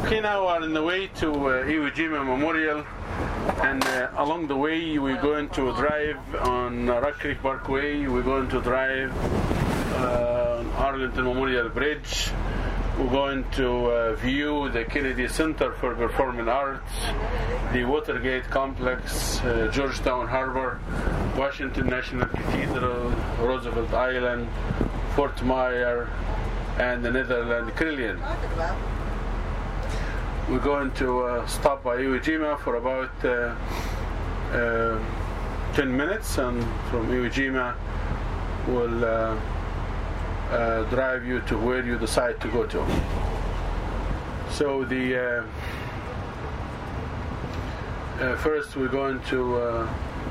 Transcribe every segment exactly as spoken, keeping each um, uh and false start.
Okay, now we're on the way to uh, Iwo Jima Memorial, and uh, along the way we're going to drive on uh, Rock Creek Parkway. We're going to drive uh, on Arlington Memorial Bridge. We're going to uh, view the Kennedy Center for Performing Arts, the Watergate Complex, uh, Georgetown Harbor, Washington National Cathedral, Roosevelt Island, Fort Myer, and the Netherlands Krillian. We're going to uh, stop by Iwo Jima for about uh, uh, ten minutes, and from Iwo Jima we'll uh, uh, drive you to where you decide to go to. So the uh, uh, first we're going to uh,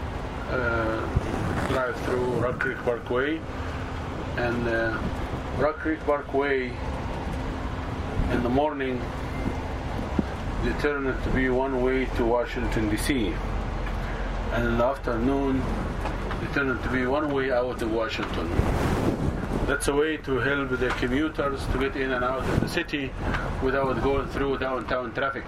uh, drive through Rock Creek Parkway, and uh, Rock Creek Parkway in the morning they turn it to be one way to Washington D C, and in the afternoon they turn it to be one way out of Washington. That's a way to help the commuters to get in and out of the city without going through downtown traffic.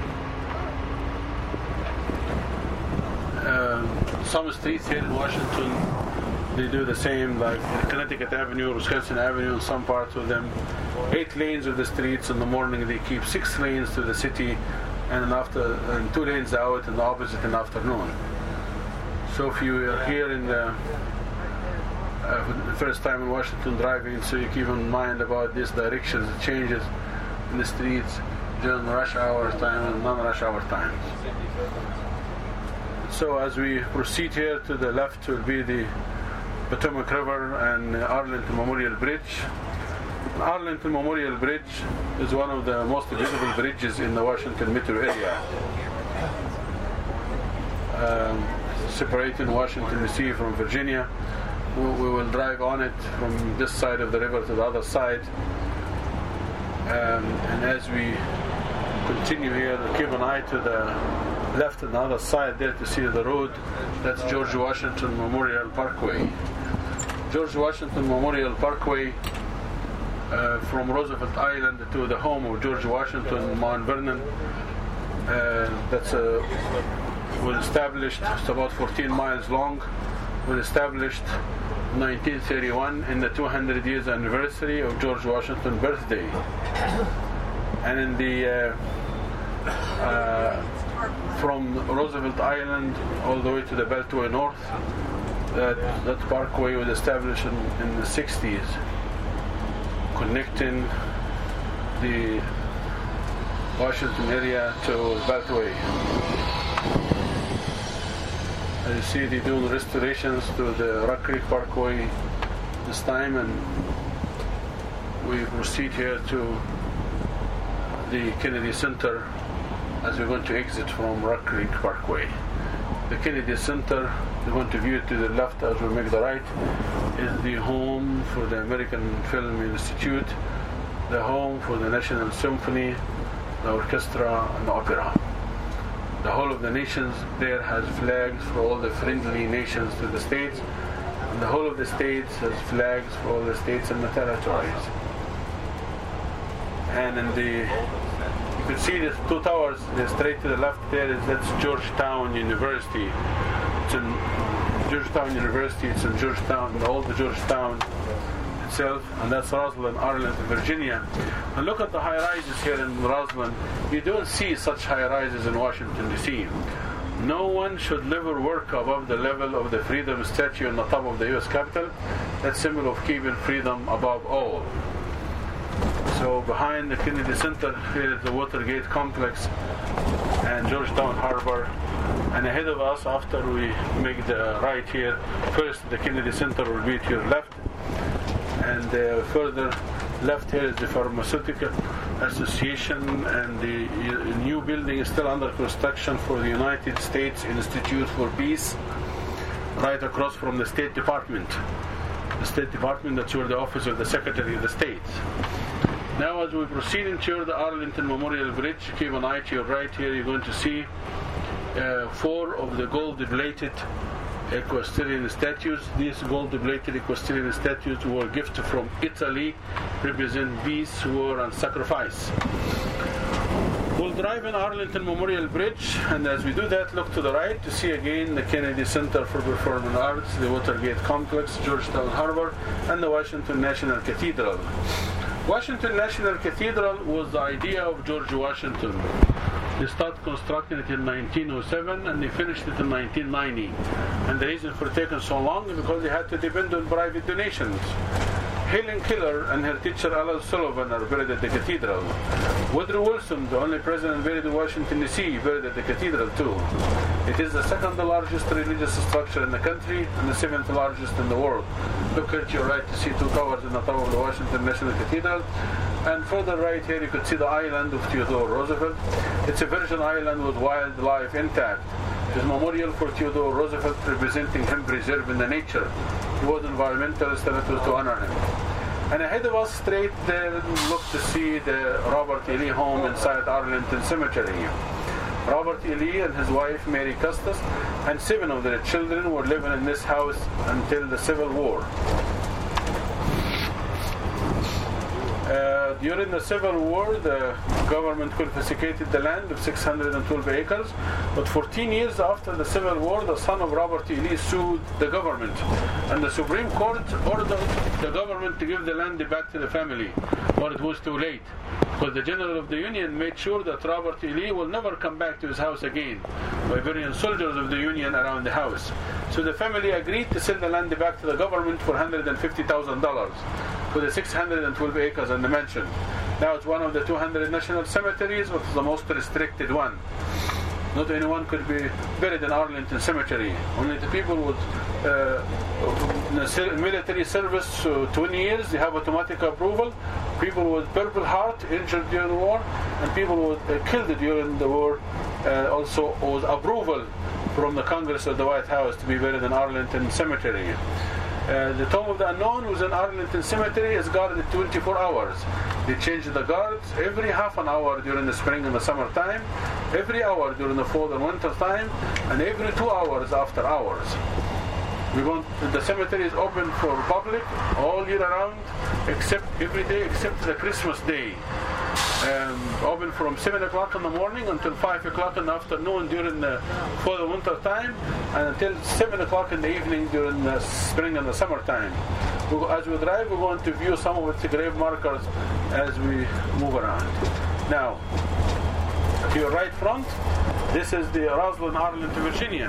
Uh, some streets here in Washington, they do the same, like Connecticut Avenue, Wisconsin Avenue, some parts of them. Eight lanes of the streets in the morning, they keep six lanes to the city, and after and two lanes out and the opposite in the afternoon. So if you are here in the, uh, for the first time in Washington driving, so you keep in mind about these directions, the changes in the streets during rush hour time and non-rush hour times. So as we proceed here, to the left will be the Potomac River and Arlington Memorial Bridge. Arlington Memorial Bridge is one of the most visible bridges in the Washington metro area, um, separating Washington D C from Virginia. We, we will drive on it from this side of the river to the other side, um, and as we continue here, keep an eye to the left and the other side there to see the road. That's George Washington Memorial Parkway. George Washington Memorial Parkway, uh, from Roosevelt Island to the home of George Washington, Mount Vernon. Uh, that's a, was established, it's about fourteen miles long, was established in nineteen thirty-one in the two hundred years anniversary of George Washington's birthday. And in the uh, uh, from Roosevelt Island all the way to the Beltway North, that, that parkway was established in, in the sixties, connecting the Washington area to Beltway. As you see, they're doing restorations to the Rock Creek Parkway this time, and we proceed here to the Kennedy Center as we're going to exit from Rock Creek Parkway. The Kennedy Center, we're going to view it to the left as we make the right, is the home for the American Film Institute, the home for the National Symphony, the orchestra, and the opera. The whole of the nations there has flags for all the friendly nations to the states, and the whole of the states has flags for all the states and the territories. And in the you can see the two towers straight to the left there, is that's Georgetown University. It's in Georgetown University, it's in Georgetown, the old Georgetown itself, and that's Roslyn, Arlington, Virginia. And look at the high rises here in Roslyn. You don't see such high rises in Washington D C. No one should live or work above the level of the Freedom Statue on the top of the U S Capitol. That's symbol of keeping freedom above all. So behind the Kennedy Center here is the Watergate Complex and Georgetown Harbor, and ahead of us, after we make the right here, first the Kennedy Center will be to your left, and uh, further left here is the Pharmaceutical Association, and the new building is still under construction for the United States Institute for Peace, right across from the State Department. The State Department, that's where the office of the Secretary of the State. Now as we proceed into the Arlington Memorial Bridge, keep an eye to your right here, you're going to see uh, four of the gold-plated equestrian statues. These gold-plated equestrian statues were gifted from Italy, represent peace, war, and sacrifice. We'll drive in Arlington Memorial Bridge, and as we do that, look to the right to see again the Kennedy Center for Performing Arts, the Watergate Complex, Georgetown Harbor, and the Washington National Cathedral. Washington National Cathedral was the idea of George Washington. They started constructing it in nineteen oh seven and they finished it in nineteen ninety. And the reason for taking so long is because they had to depend on private donations. Helen Keller and her teacher Alan Sullivan are buried at the cathedral. Woodrow Wilson, the only president buried in Washington, D C, buried at the cathedral too. It is the second largest religious structure in the country and the seventh largest in the world. Look at your right to see two towers in the top of the Washington National Cathedral. And further right here you could see the island of Theodore Roosevelt. It's a virgin island with wildlife intact. There's a memorial for Theodore Roosevelt representing him preserving the nature. He was an environmentalist and it was to honor him. And ahead of us straight there, look to see the Robert E. Lee home inside Arlington Cemetery. Robert E. Lee and his wife Mary Custis and seven of their children were living in this house until the Civil War. Uh, during the Civil War, the government confiscated the land of six hundred twelve acres, but fourteen years after the Civil War, the son of Robert E. Lee sued the government, and the Supreme Court ordered the government to give the land back to the family, but it was too late, because the General of the Union made sure that Robert E. Lee will never come back to his house again by burying soldiers of the Union around the house. So the family agreed to sell the land back to the government for one hundred fifty thousand dollars. For the six hundred twelve acres in the mansion. Now it's one of the two hundred national cemeteries, but it's the most restricted one. Not anyone could be buried in Arlington Cemetery. Only the people with uh, military service, uh, twenty years, they have automatic approval. People with Purple Heart injured during the war, and people with, uh, killed during the war uh, also was approval from the Congress or the White House to be buried in Arlington Cemetery. Uh, the Tomb of the Unknown was in Arlington Cemetery is guarded twenty-four hours. They change the guards every half an hour during the spring and the summertime, every hour during the fall and winter time, and every two hours after hours. We want, the cemetery is open for public all year round, except every day except the Christmas day. Um, open from seven o'clock in the morning until five o'clock in the afternoon during the fall and winter time, and until seven o'clock in the evening during the spring and the summertime. We, as we drive, we're going to view some of its grave markers as we move around. Now, to your right front, this is the Roslyn, Arlington, Virginia.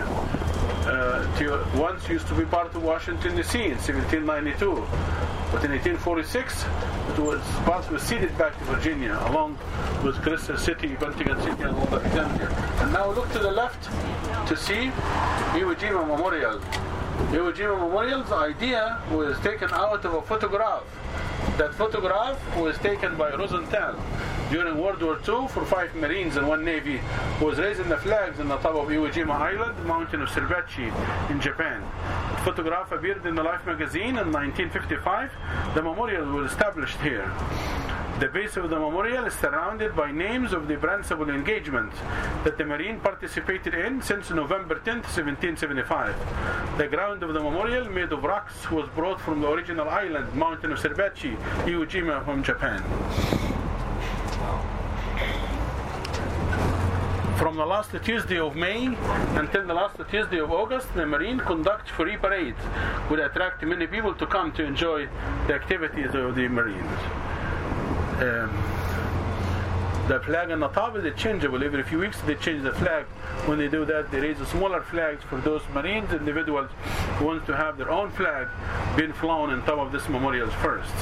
Uh, to your, once used to be part of Washington, D C in seventeen ninety-two. But in eighteen forty-six, it was part was ceded back to Virginia, along with Crystal City, Pentagon City, and all that. And now look to the left to see Iwo Jima Memorial. Iwo Jima Memorial's idea was taken out of a photograph. That photograph was taken by Rosenthal during World War Two for five Marines and one Navy who was raising the flags on the top of Iwo Jima Island, the mountain of Suribachi in Japan. The photograph appeared in the Life magazine in nineteen fifty-five. The memorial was established here. The base of the memorial is surrounded by names of the principal engagements that the Marine participated in since November tenth, seventeen seventy-five. The ground of the memorial, made of rocks, was brought from the original island, mountain of Suribachi, Iwo Jima, from Japan. From the last Tuesday of May until the last Tuesday of August, the Marine conduct free parades, would attract many people to come to enjoy the activities of the Marines. Um, the flag on the top is changeable. Every few weeks they change the flag. When they do that, they raise smaller flags for those Marines individuals who want to have their own flag being flown on top of this memorial first.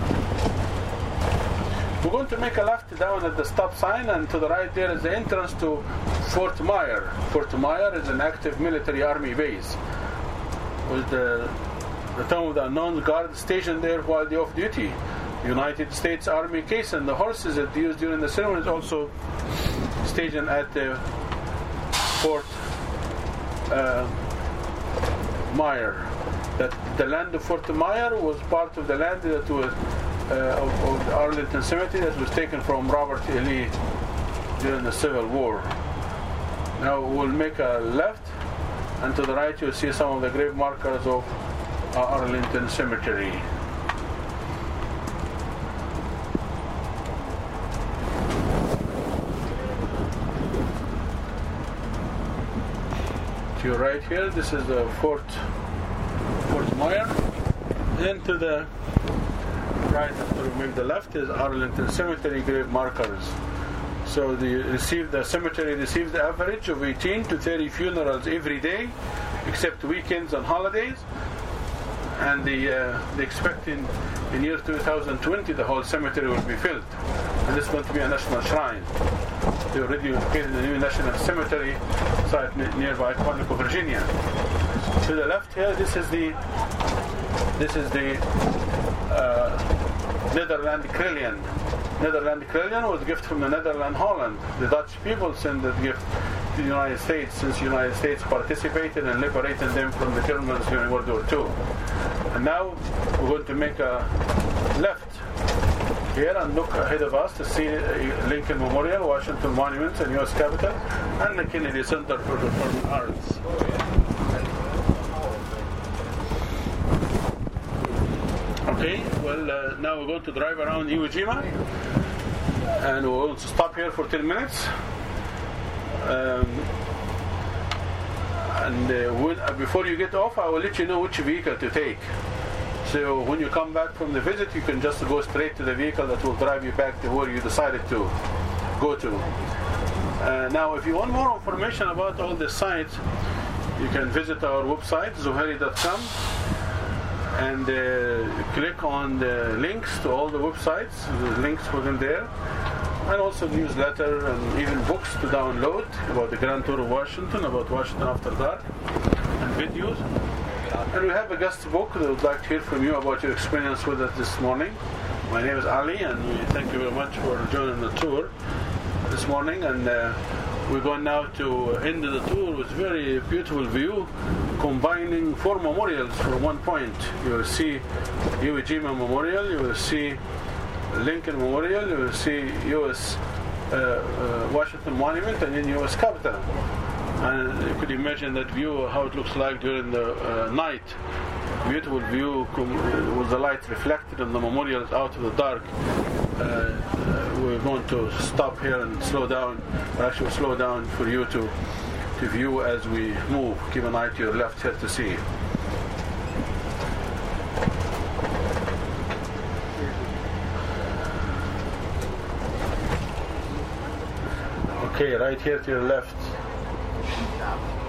We're going to make a left down at the stop sign, and to the right there is the entrance to Fort Myer. Fort Myer is an active military army base with the, the Tomb of the Unknown guard stationed there while they're off duty. United States Army case and the horses that they used during the ceremony is also stationed at the Fort uh, Myer. That the land of Fort Myer was part of the land that was uh, of, of the Arlington Cemetery that was taken from Robert E. Lee during the Civil War. Now we'll make a left, and to the right you'll see some of the grave markers of uh, Arlington Cemetery. you're right here, this is the Fort Fort Moyer. Then to the right, after we make the left, is Arlington Cemetery grave markers. So the receive the cemetery receives the average of eighteen to thirty funerals every day, except weekends and holidays. And the uh, they expect in in year two thousand twenty the whole cemetery will be filled, and this is going to be a national shrine. They already located a new national cemetery site nearby Quantico, Virginia. To the left here, this is the this is the uh, Netherland Krillian. Netherland Krillian was a gift from the Netherlands, Holland. The Dutch people sent that gift to the United States, since the United States participated in liberating them from the Germans during World War Two. And now we're going to make a left here and look ahead of us to see Lincoln Memorial, Washington Monuments, and U S Capitol, and the Kennedy Center for the Performing Arts. Okay, well, uh, now we're going to drive around Iwo Jima, and we're going to stop here for ten minutes. Um, and uh, when, uh, before you get off, I will let you know which vehicle to take. So when you come back from the visit, you can just go straight to the vehicle that will drive you back to where you decided to go to. Uh, now, if you want more information about all the sites, you can visit our website, zoheri dot com, and uh, click on the links to all the websites, the links within there, and also newsletter and even books to download about the Grand Tour of Washington, about Washington After Dark, and videos. And we have a guest book that would like to hear from you about your experience with us this morning. My name is Ali, and we thank you very much for joining the tour this morning. And uh, we're going now to end the tour with a very beautiful view, combining four memorials for one point. You will see Iwo Jima Memorial, you will see Lincoln Memorial, you will see U S Uh, uh, Washington Monument, and then U S Capitol. And you could imagine that view, how it looks like during the uh, night. Beautiful view com- with the light reflected on the memorials out of the dark. Uh, uh, we're going to stop here and slow down, or actually slow down for you to, to view as we move. Keep an eye to your left here to see. Okay, right here to your left.